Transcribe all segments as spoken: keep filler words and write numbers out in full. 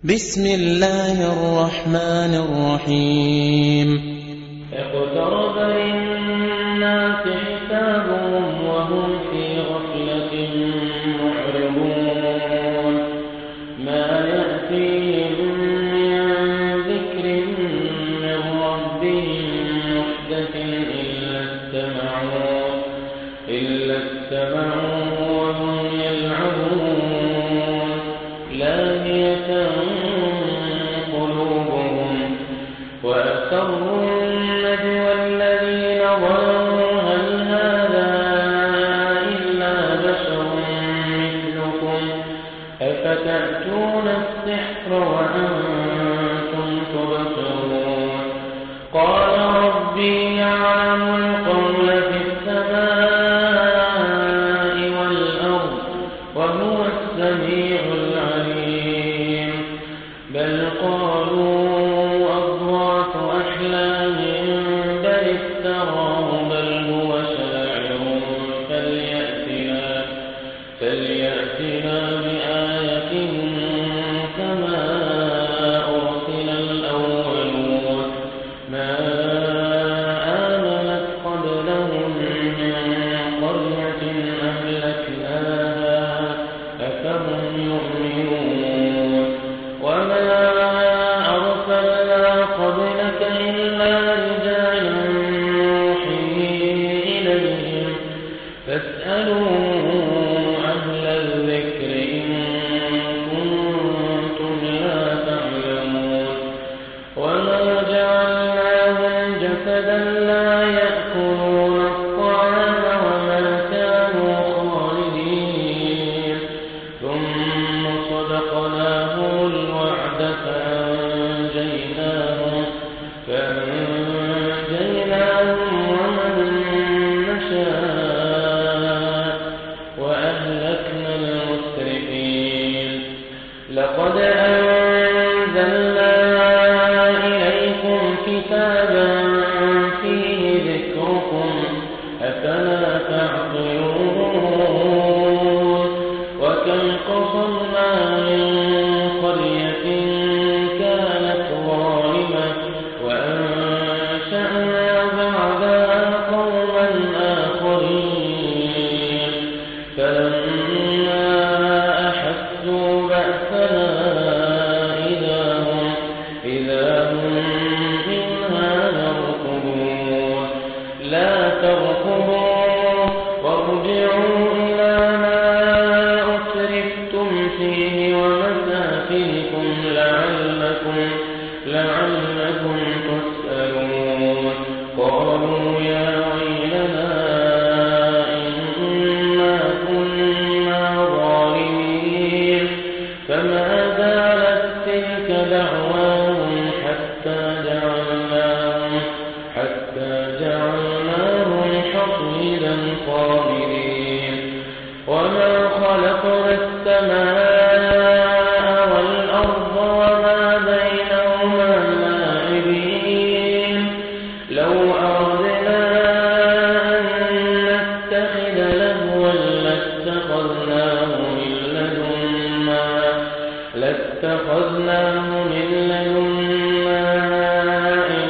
بسم الله الرحمن الرحيم اقترب للناس حسابهم وهم في غفلة معرضون ما يأتيهم من ذكر من ربهم محدث إلا استمعوه إلا استمعوه وهم يلعبون لاهية قلوبهم وأسروا النجوى الذين ظلموا هل هذا إلا بشر مثلكم أفتأتون السحر وأنتم تبصرون قال ربي يعلم القول في السماء والأرض وهو السميع العليم بل قالوا أضغاث أحلام بل افتراه بل هو شاعر فليأتنا فليأتنا بآية كما أرسل الأولون ما آمنت قبلهم من قرية أهلكناها أفهم يؤمنون وما أرسلنا قبلك إلا رجالا نوحي إليهم فاسألوا أهل الذكر إن كنتم لا تعلمون وما جعلناهم جسدا لا يأكلون الطعام وما كانوا خالدين ثم صدقناهم الوعد فأنجيناهم فأنجيناهم ومن نشاء وأهلكنا المسرفين لقد أنزلنا إليكم كتابا فيه ذكركم أفلا تعقلون وكم قصمنا من قرية كانت ظالمة وأنشأنا بعدها قوما آخرين فلما أحسوا بأسنا إذا هم إذا هم منها يركضون لا تركضوا وارجعوا إلى ما أسرفتم فيه ومساكنكم لعلكم لعلكم تسألون قالوا يا ويلنا إنا كنا ظالمين فما زالت تلك دعواهم حتى جعلناهم حتى جعلناهم حصيدا خامدين وما خلقنا السماء والأرض وما بينهما لاعبين لو أردنا أن نتخذ لهوا لاتخذناه من لدنا لاتخذناه من لدنا إن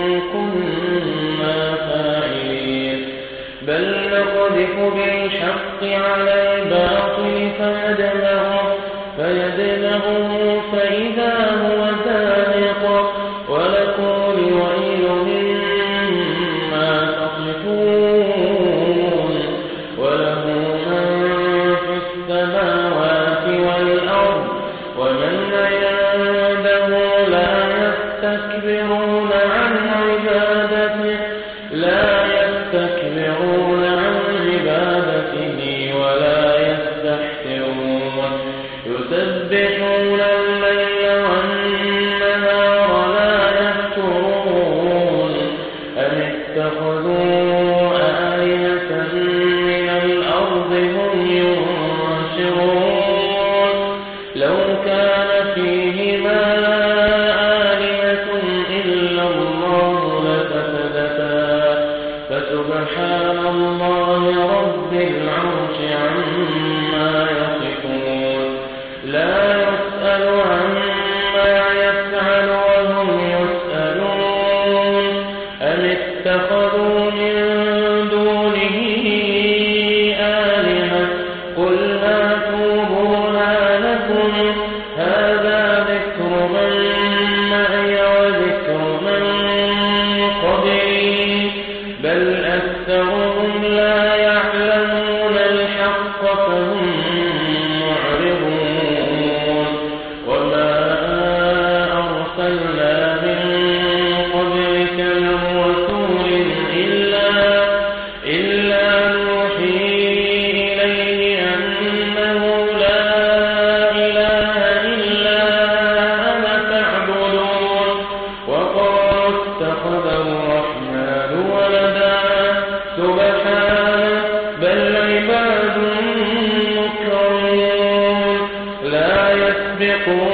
كنا فاعلين بل نقذف بالحق على الباطل فيدمغه فيدمغه فإذا هو زاهق ولكم الويل مما تصفون وله من في السماوات والأرض ومن عنده لا يستكبرون عن عبادته لا يستكبرون عن عبادته ولا يستحسرون يسبحون الليل والنهار لا يفترون أم اتخذوا آلهة من الأرض هم ينشرون لو كان فيهما آلهة إلا الله لفسدتا فسبحان الله رب العرش عما يصفون لا يسأل عما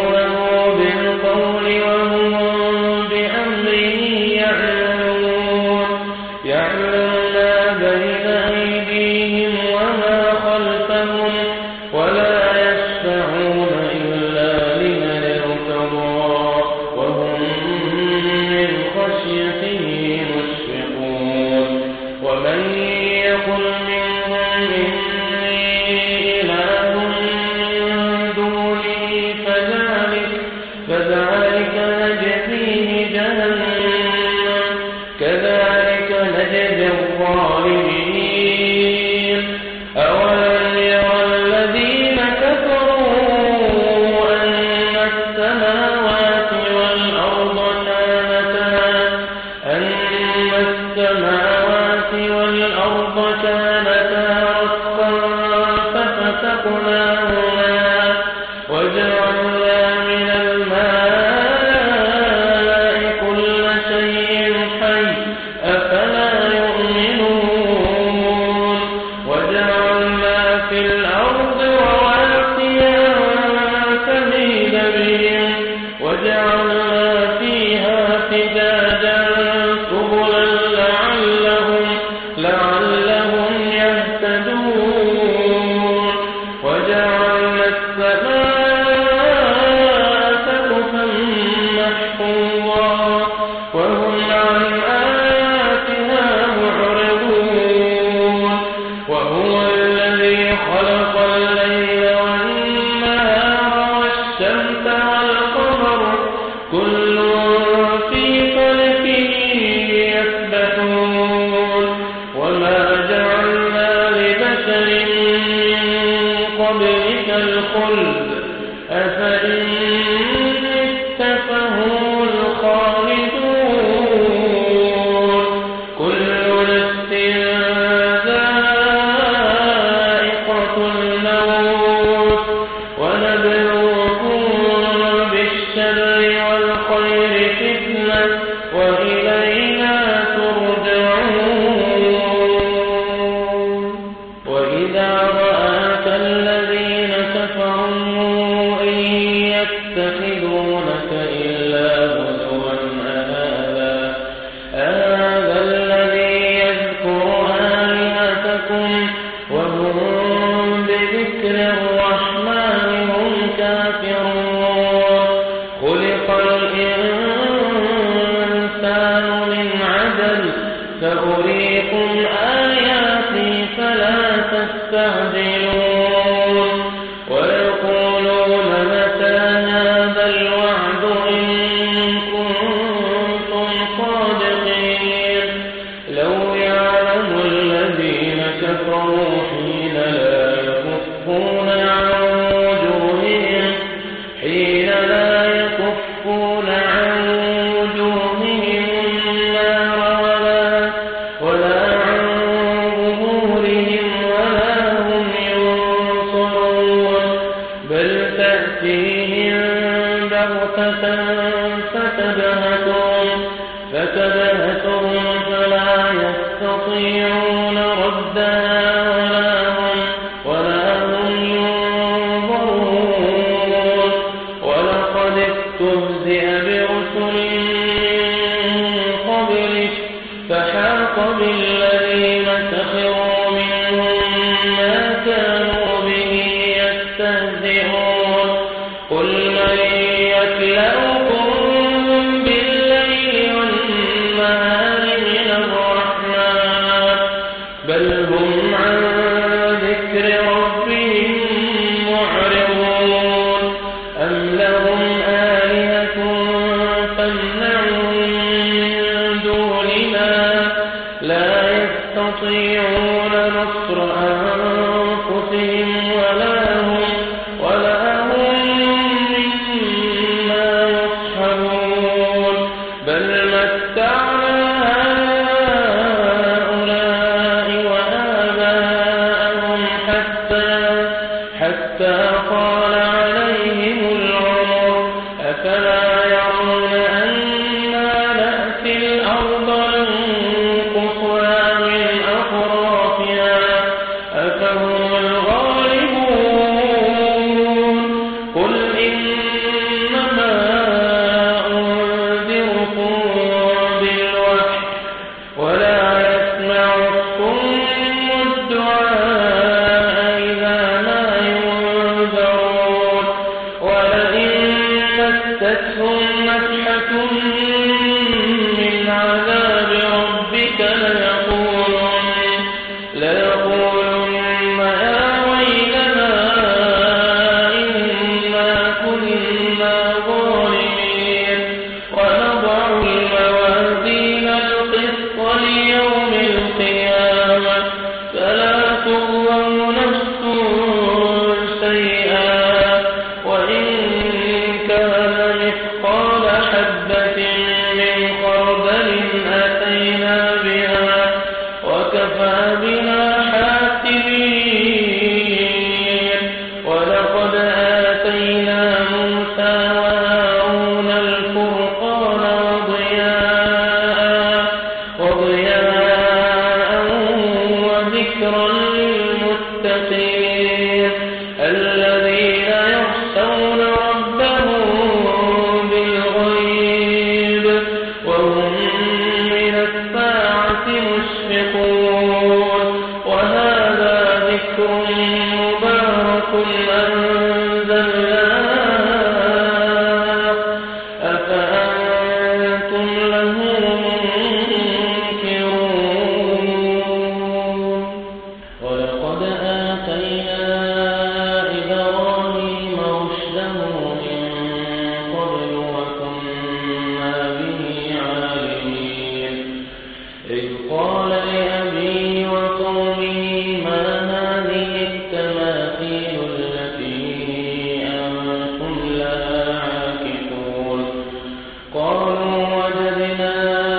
يسبقونه بالقول وهم بأمره يعملون يعلم ما بين أيديهم وما خلفهم ولا يشفعون إلا لمن ارتضى وهم من خشيته مشفقون ومن يقل منهم إني إله من دونه فذلك فذلك نجزيه جهنم كذلك نجزي الظالمين أولم يرى الذين كفروا أن السماوات والأرض كانتا أن السماوات والأرض كانتا رتقا ففتقناهما وجعلنا من الماء كل شيء حي أفلا يؤمنون وجعلنا في الأرض رواسي تميد بهم وجعلنا فيها فجاجا سبلا لعلهم لعلهم يهتدون وجعلنا السماء سقفا محفوظا وهم عن آياتها معرضون وهو الذي خلق الليل والنهار والشمس والقمر كل في فلك يسبحون وما جعلنا لبشر من قبلك الخلد أفإن مت فهم الخالدون كل نفس ذائقة الموت ونبلوكم بالشر والخير فتنة وإلينا ترجعون وإذا رآك الذين كفروا إن يتخذونك إلا هزوا أهذا أهذا الذي يذكر آلهتكم وهم بذكر الرحمن هم كافرون خلق الإنسان من عجل سأريكم آياتي فلا تستعجلون ويقولون متى هذا الوعد إن كنتم صادقين لو يعلم الذين كفروا حين لا يكفون عن وجوههم حين لا يكفون عن وجوههم النار ولا ولا عن ظهورهم ولا هم ينصرون بل تأتيهم بغتة فتبهتهم فتبهتهم فلا يستطيعون ردها ولا هم ولا هم ينظرون ولقد استهزئ برسل من قبلك فحاق بالذين سخروا منهم ما كانوا به يستهزئون قل من يكلؤكم بالليل والنهار من الرحمن بل هم عن ذكر ربهم معرضون أم لهم آلهة تمنعهم من دوننا لا يستطيعون نصر أنفسهم ولا هم ولا هم مما مستهم نفحة من عذاب ربك ليقولن ليقولن يا ويلنا إنا كنا ظالمين ونضع الموازين القسط ليوم القيامة فلا تظلم نفس شيئا وإن كان مثقال حبة من خردل أتينا بها وكفى بنا حاسبين ولقد آتينا موسى وهارون الفرقان وضياء وضياء وذكرا للمتقين الذين يخشون ربهم بالغيب وهم من الساعة مشفقون وهذا ذكر مبارك أنزلناه أفأنتم له منكرون ولقد آتينا إبراهيم رشده من قبل وكنا به عالمين إذ قال لأبيه وقومه ما هذه التماثيل التي أنتم لها عاكفون قالوا وجدنا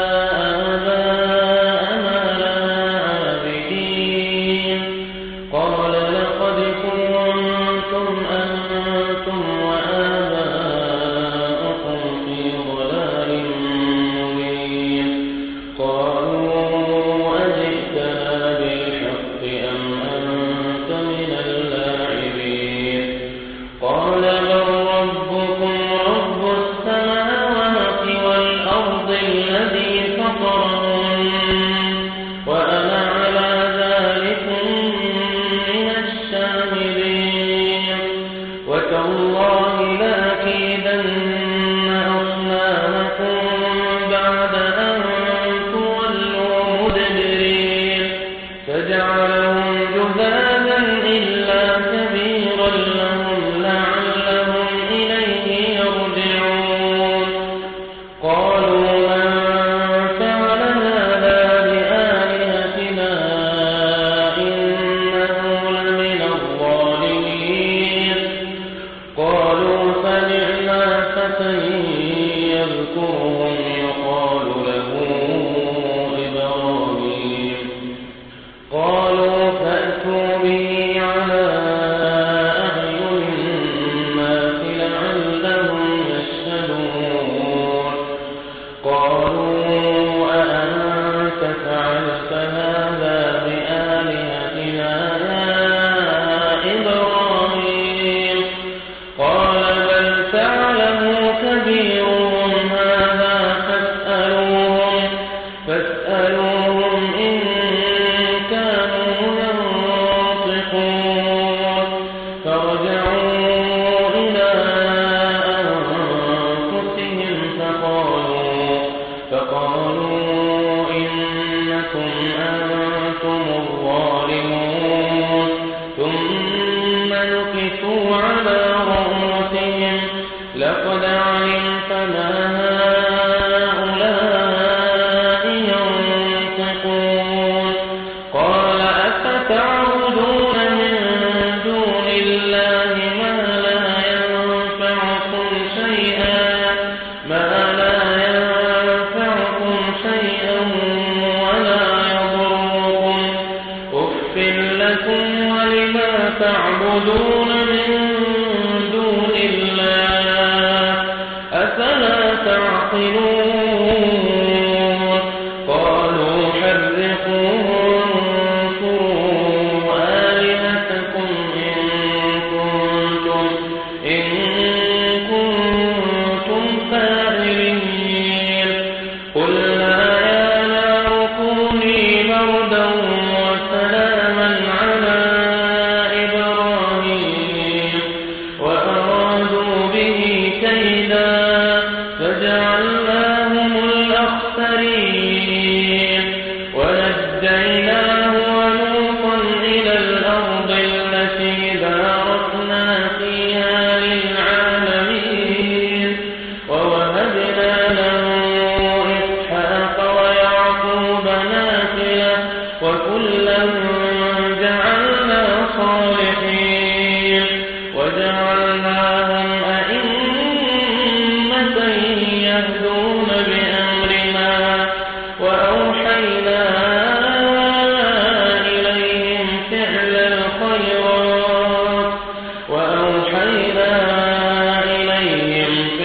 آباءنا لها عابدين قال لقد كنتم أنتم وآباؤكم في ضلال مبين قالوا أجئتنا بالحق أم أنت من اللاعبين قال بل ربكم رب السماوات والأرض الذي فطرهن وأنا على ذلكم من الشاهدين وتالله لأكيدن أصنامكم بعد أن تولوا مدبرين فجعلهم جذاذا إلا كبيرا لهم لعلهم إليه يرجعون قالوا من فعل هذا بآلهتنا إنه لمن الظالمين قالوا سمعنا فتى يذكرهم يقال له إبراهيم قالوا فأتوا به على أعين الناس لعلهم يشهدون قالوا أأنت فعلت هذا بآلهتنا يا إبراهيم قال بل فعله كبيرهم هذا فاسألوهم فاسألوهم إن كانوا ينطقون فرجعوا إلى أنفسهم فقالوا فقالوا إنكم أنتم الظالمون ثم نكسوا على رؤوسهم لقد علمت ما هؤلاء ينطقون قال أفتعبدون من دون الله ما لا ينفعكم شيئا ما لا ينفعكم شيئا ولا يضركم أف لكم ولما تعبدون من دون الله أفلا تعقلون قالوا حرقوه وانصروا آلهتكم إن كنتم إن كنتم فاعلين قلنا يا نار كوني بردا وسلاما على إبراهيم وأرادوا به كيدا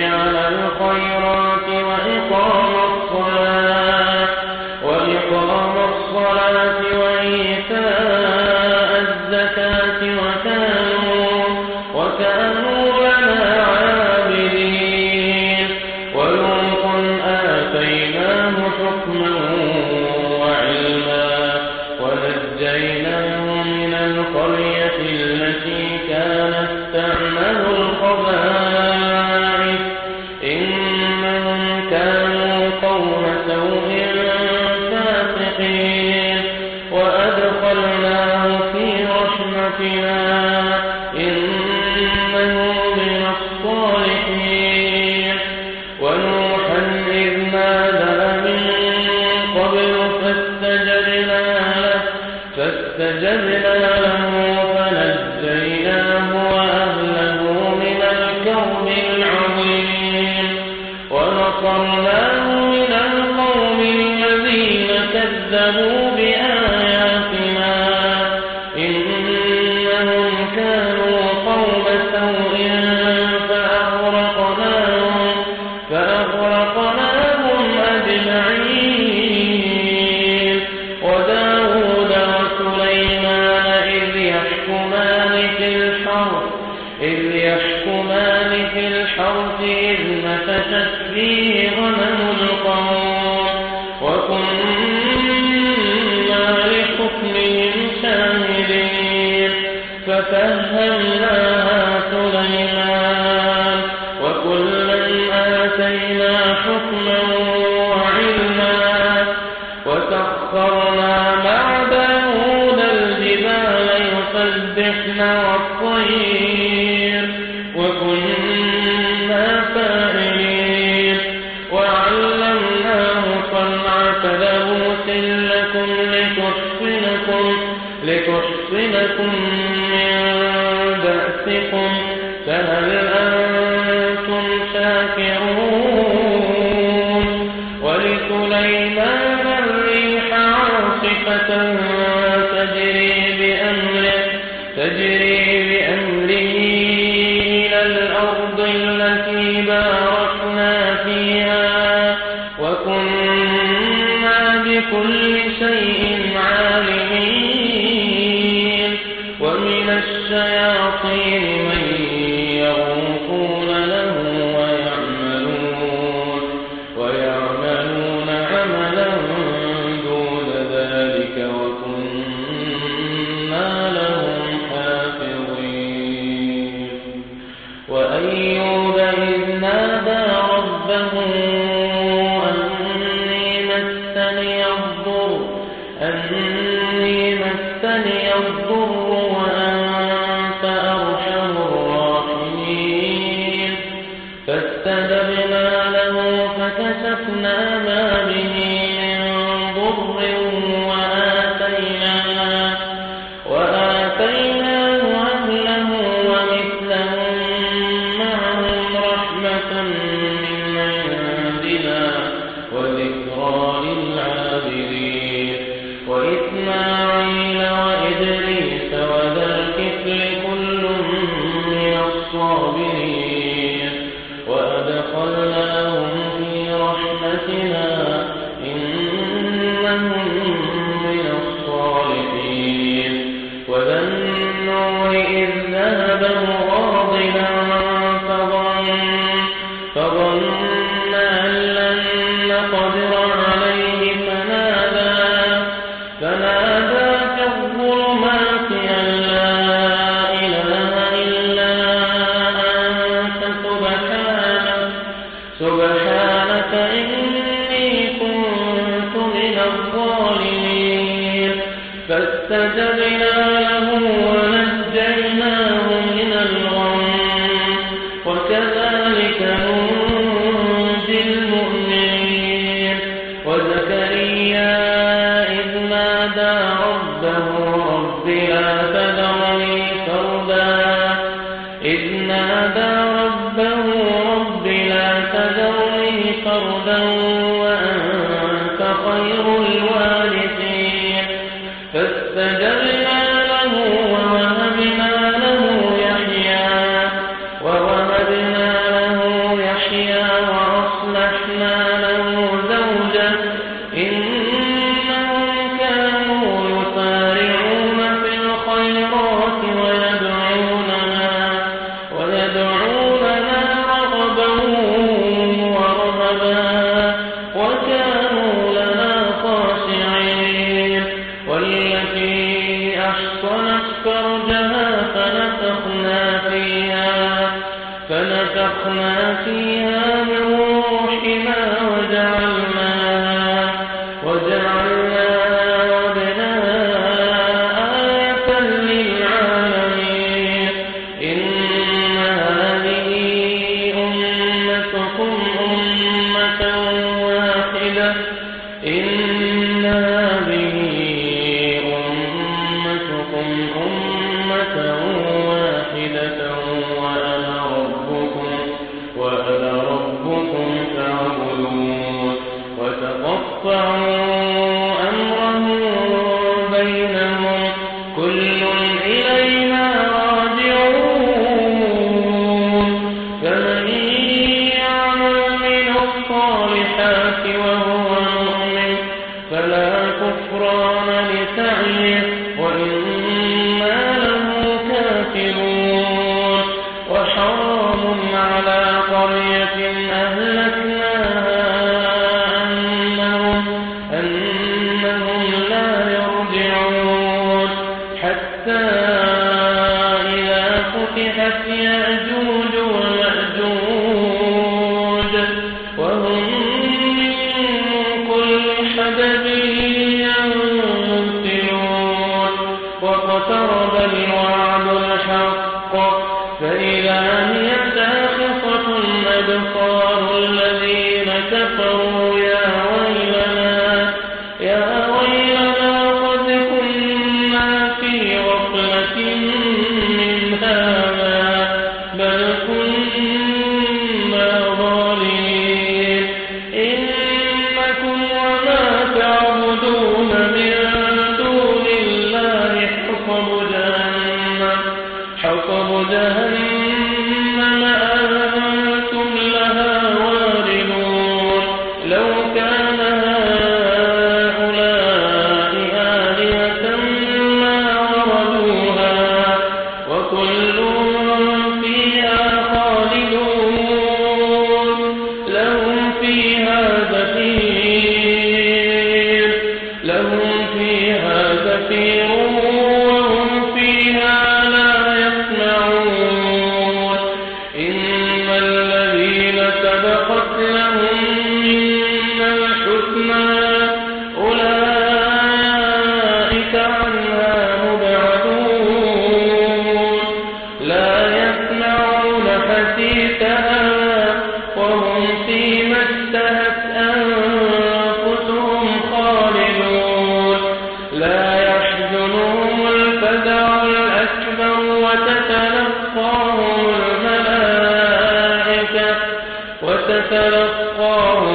على الخيرات وإقام الصلاة وإقام الصلاة وإيتاء الزكاة وكانوا وكانوا لنا عابدين. ولوطا آتيناه حكما وعلما ونجيناه من القرية التي كانت تعمل الخبائث إنهم كانوا قوم سوء فاسقين. وأدخلناه في رحمتنا إنه من الصالحين. ونوحا إذ نادى من قبل فاستجبنا له فاستجبنا له فنجيناه وأهله من الكرب العظيم. ونصرناه من القوم الذين كذبوا بآياتنا إنهم كانوا قوم سوء فأغرقناهم فأغرقناهم أجمعين. وداود وسليمان إذ يحكمان في الحرث إذ يحكمان في الحرث إذ نفشت فيه غنم القوم وكنا لحكمهم شاهدين. ففهمناها سليمان وكلا آتينا حكما وعلما. وسخرنا مع داود الجبال يسبحن والطير وكنا فاعلين. وعلمناه صنعة لبوس لكم لتحصنكم لتحصنكم من بأسكم فهل أنتم شاكرون. ولسليمان الريح عاصفة تجري بأمره تجري بأمره إلى الأرض التي باركنا فيها وكنا بكل شيء عالمين. ومن الشياطين من يغوصون له ويعملون ويعملون عملا دون ذلك وكنا لهم حافظين. وأيوب إذ نادى ربه أني مسني الضر أني مسني الضر وأنت أرحم الراحمين. فاستجبنا له فكشفنا ما به من ضر وآتيناه وآتيناه أهله ومثلهم معهم رحمة من عندنا وذكرى للعابدين. وإسماعيل وإدريس وذا الكفل كل من الصابرين. وأدخلناهم في رحمتنا إنهم من الصالحين. وذا النور إذ ذهب مغاضبا فظن فظن أن لن نقدر عليه فنادى فنادى في الظلمات أن لا إله إلا أنت سبحانك سبحانك إني كنت من الظالمين. فاستجبنا له ونجيناه من الغم وكذلك ننجي المؤمنين. وزكريا إذ نادى ربه رب لا تذرني فردا إذ نادى ربه رب لا تذرني فردا وأنت خير الوارثين. فاستجبنا له ووهبنا له يحيى ووهبنا له يحيى زكريا وأصلحنا له زوجه إنهم كانوا يسارعون في الخيرات ويدعوننا ويدعوننا رغبا ورهبا وكانوا لنا خاشعين والتي أحصنت فرجها فنفخنا فيها فنفخنا فيها من روحنا وجعلناها وجعلناها وابناها آية للعالمين إن هذه أمتكم أمة واحدة إن هذه أمتكم أمة واحدة وأنا ربكم وأنا ربكم فاعبدون وتقطعوا أمرهم بينهم كل إلينا راجعون فمن يعمل من الصالحات وهو مؤمن فلا كفران لسعيه وإنا له كافرون وحرام على قرية أهلكناها أنهم, أنهم لا يرجعون حتى إذا فتحت يأجوج ومأجوج وهم من كل حدب ينسلون واقترب الوعد الحق فإذا هي ساخطة أبصار الذين كفروا يا ويلنا يا ويلنا قد كنا في غفلة من هذا بل كنا ظالمين إنكم وما تعبدون من دون الله حطب جهنم حطب جهنم أنتم لها واردون لو كان هؤلاء آلهة ما وردوها وكل فيها خالدون لهم فيها زفير لهم فيها زفير وهم فيها لا يسمعون إن الذين سبقت لهم منا الحسنى أولئك عنها مبعدون لا يسمعون حسيسها وهم فيما اشتهت أنفسهم خالدون لا يحزنهم الفزع الأكبر وتتلقاهم الملائكة وتتلقاهم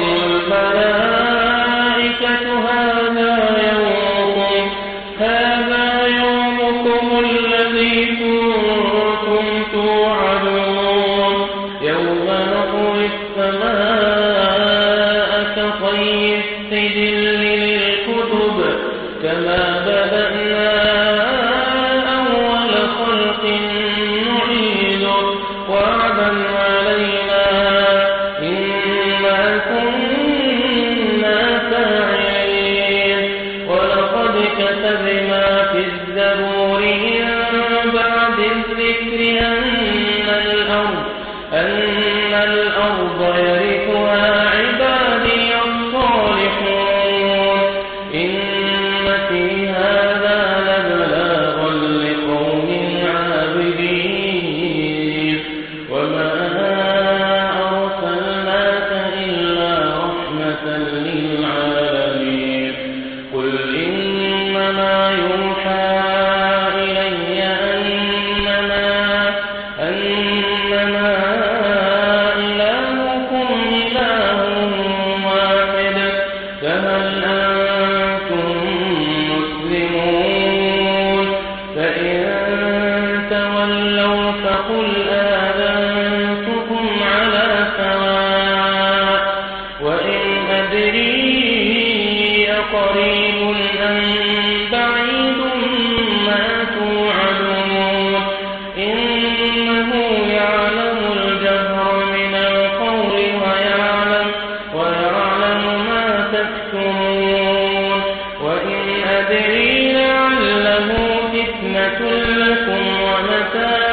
الملائكة هذا يومكم هذا يومكم الذي كنتم توعدون يوم نطوي السماء كطي السجل للكتب كما بدأنا أول خلق نعيده وعدا علينا إنا كنا فاعلين ولقد كتبنا في الزبور من بعد الذكر أن الأرض أن الأرض يرثها عبادي الصالحون إن في هذا لبلاغا لقوم عابدين وما أرسلناك إلا رحمة للعالمين قل إنما يوحى إلي أنما أنما إلهكم متاع